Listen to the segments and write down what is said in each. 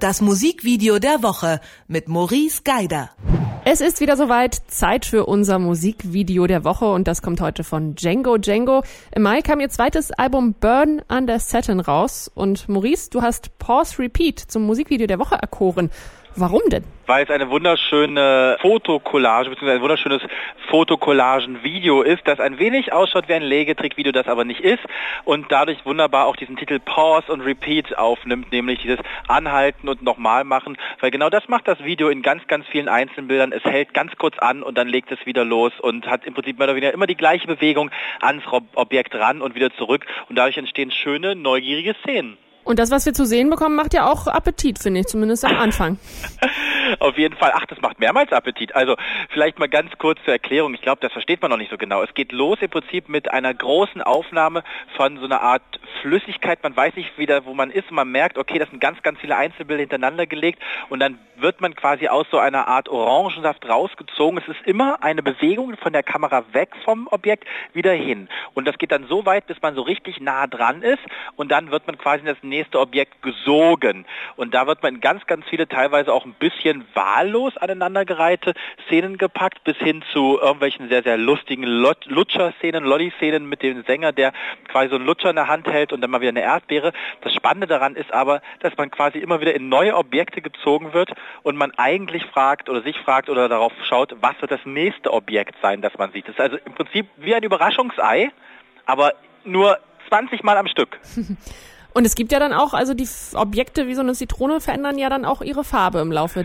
Das Musikvideo der Woche mit Maurice Geider. Es ist wieder soweit, Zeit für unser Musikvideo der Woche und das kommt heute von Django Django. Im Mai kam ihr zweites Album Burn Under Satin raus und Maurice, du hast Pause Repeat zum Musikvideo der Woche erkoren. Warum denn? Weil es eine wunderschöne Fotokollage bzw. ein wunderschönes Fotokollagen-Video ist, das ein wenig ausschaut wie ein Legetrick-Video, das aber nicht ist und dadurch wunderbar auch diesen Titel Pause und Repeat aufnimmt, nämlich dieses Anhalten und nochmal machen, weil genau das macht das Video in ganz, ganz vielen Einzelbildern. Es hält ganz kurz an und dann legt es wieder los und hat im Prinzip mehr oder weniger immer die gleiche Bewegung ans Objekt ran und wieder zurück und dadurch entstehen schöne, neugierige Szenen. Und das, was wir zu sehen bekommen, macht ja auch Appetit, finde ich, zumindest am Anfang. Auf jeden Fall. Ach, das macht mehrmals Appetit. Also vielleicht mal ganz kurz zur Erklärung. Ich glaube, das versteht man noch nicht so genau. Es geht los im Prinzip mit einer großen Aufnahme von so einer Art Flüssigkeit. Man weiß nicht wieder, wo man ist. Und man merkt, okay, das sind ganz, ganz viele Einzelbilder hintereinander gelegt. Und dann wird man quasi aus so einer Art Orangensaft rausgezogen. Es ist immer eine Bewegung von der Kamera weg vom Objekt wieder hin. Und das geht dann so weit, bis man so richtig nah dran ist. Und dann wird man quasi in das nächste Objekt gesogen. Und da wird man in ganz, ganz viele, teilweise auch ein bisschen wahllos aneinandergereihte Szenen gepackt, bis hin zu irgendwelchen sehr, sehr lustigen Lutscher-Szenen, Lolli-Szenen mit dem Sänger, der quasi so einen Lutscher in der Hand hält und dann mal wieder eine Erdbeere. Das Spannende daran ist aber, dass man quasi immer wieder in neue Objekte gezogen wird und man eigentlich fragt oder sich fragt oder darauf schaut, was wird das nächste Objekt sein, das man sieht. Das ist also im Prinzip wie ein Überraschungsei, aber nur 20 Mal am Stück. Und es gibt ja dann auch, also die Objekte wie so eine Zitrone verändern ja dann auch ihre Farbe im Laufe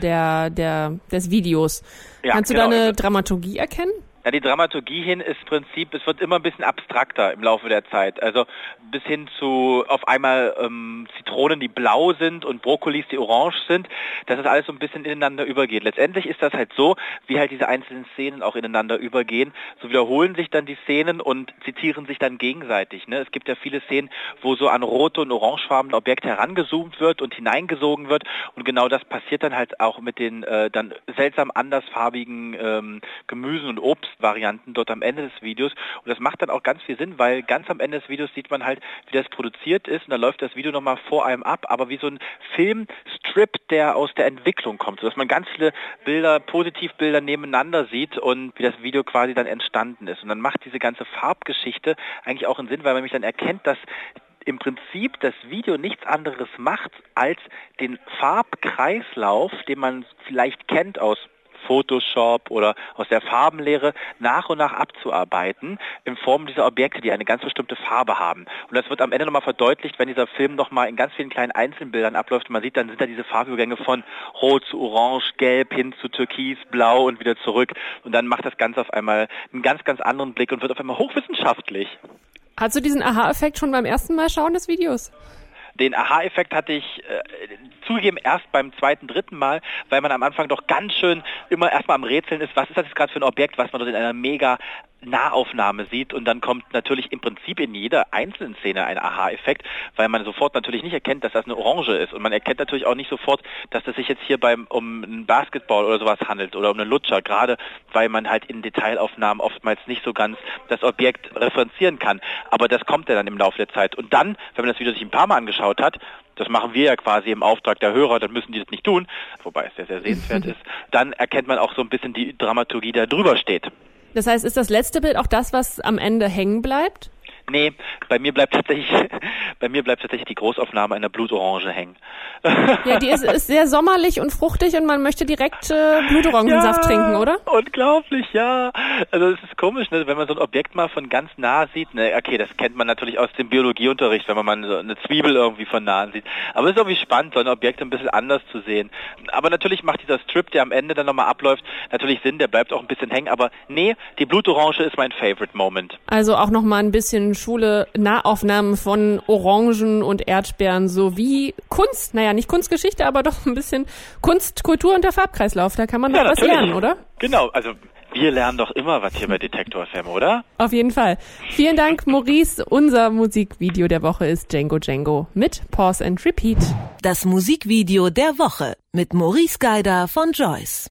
des Videos. Ja, kannst du da eine Dramaturgie erkennen? Ja, die Dramaturgie hin ist im Prinzip, es wird immer ein bisschen abstrakter im Laufe der Zeit. Also bis hin zu auf einmal Zitronen, die blau sind und Brokkolis, die orange sind, dass das alles so ein bisschen ineinander übergeht. Letztendlich ist das halt so, wie halt diese einzelnen Szenen auch ineinander übergehen. So wiederholen sich dann die Szenen und zitieren sich dann gegenseitig. Ne? Es gibt ja viele Szenen, wo so an rote und orangefarbene Objekte herangezoomt wird und hineingesogen wird und genau das passiert dann halt auch mit den dann seltsam andersfarbigen Gemüsen und Obstvarianten dort am Ende des Videos und das macht dann auch ganz viel Sinn, weil ganz am Ende des Videos sieht man halt, wie das produziert ist und dann läuft das Video nochmal vor einem ab, aber wie so ein Filmstrip, der aus der Entwicklung kommt, sodass man ganz viele Bilder, Positivbilder nebeneinander sieht und wie das Video quasi dann entstanden ist und dann macht diese ganze Farbgeschichte eigentlich auch einen Sinn, weil man mich dann erkennt, dass im Prinzip das Video nichts anderes macht, als den Farbkreislauf, den man vielleicht kennt aus Photoshop oder aus der Farbenlehre nach und nach abzuarbeiten in Form dieser Objekte, die eine ganz bestimmte Farbe haben. Und das wird am Ende nochmal verdeutlicht, wenn dieser Film nochmal in ganz vielen kleinen Einzelbildern abläuft. Man sieht, dann sind da diese Farbübergänge von Rot zu Orange, Gelb hin zu Türkis, Blau und wieder zurück. Und dann macht das Ganze auf einmal einen ganz, ganz anderen Blick und wird auf einmal hochwissenschaftlich. Hast du diesen Aha-Effekt schon beim ersten Mal schauen des Videos? Den Aha-Effekt hatte ich zugegeben erst beim zweiten, dritten Mal, weil man am Anfang doch ganz schön immer erstmal am Rätseln ist, was ist das jetzt gerade für ein Objekt, was man dort in einer mega Nahaufnahme sieht und dann kommt natürlich im Prinzip in jeder einzelnen Szene ein Aha-Effekt, weil man sofort natürlich nicht erkennt, dass das eine Orange ist und man erkennt natürlich auch nicht sofort, dass es sich jetzt hier um einen Basketball oder sowas handelt oder um einen Lutscher, gerade weil man halt in Detailaufnahmen oftmals nicht so ganz das Objekt referenzieren kann, aber das kommt ja dann im Laufe der Zeit und dann, wenn man das Video sich ein paar Mal angeschaut hat, das machen wir ja quasi im Auftrag der Hörer, dann müssen die das nicht tun, wobei es sehr, sehr sehenswert ist, dann erkennt man auch so ein bisschen die Dramaturgie, die da drüber steht. Das heißt, ist das letzte Bild auch das, was am Ende hängen bleibt? Nee, bei mir bleibt tatsächlich die Großaufnahme einer Blutorange hängen. Ja, die ist sehr sommerlich und fruchtig und man möchte direkt Blutorangensaft trinken, oder? Unglaublich, ja. Also es ist komisch, ne? Wenn man so ein Objekt mal von ganz nah sieht. Ne? Okay, das kennt man natürlich aus dem Biologieunterricht, wenn man mal so eine Zwiebel irgendwie von nahen sieht. Aber es ist irgendwie spannend, so ein Objekt ein bisschen anders zu sehen. Aber natürlich macht dieser Strip, der am Ende dann nochmal abläuft, natürlich Sinn, der bleibt auch ein bisschen hängen. Aber nee, die Blutorange ist mein Favorite Moment. Also auch nochmal ein bisschen Schule Nahaufnahmen von Orangen und Erdbeeren sowie Kunst, naja, nicht Kunstgeschichte, aber doch ein bisschen Kunst, Kultur und der Farbkreislauf. Da kann man doch was lernen, oder? Genau, also wir lernen doch immer was hier bei Detektor FM, oder? Auf jeden Fall. Vielen Dank, Maurice. Unser Musikvideo der Woche ist Django Django mit Pause and Repeat. Das Musikvideo der Woche mit Maurice Geider von Joyce.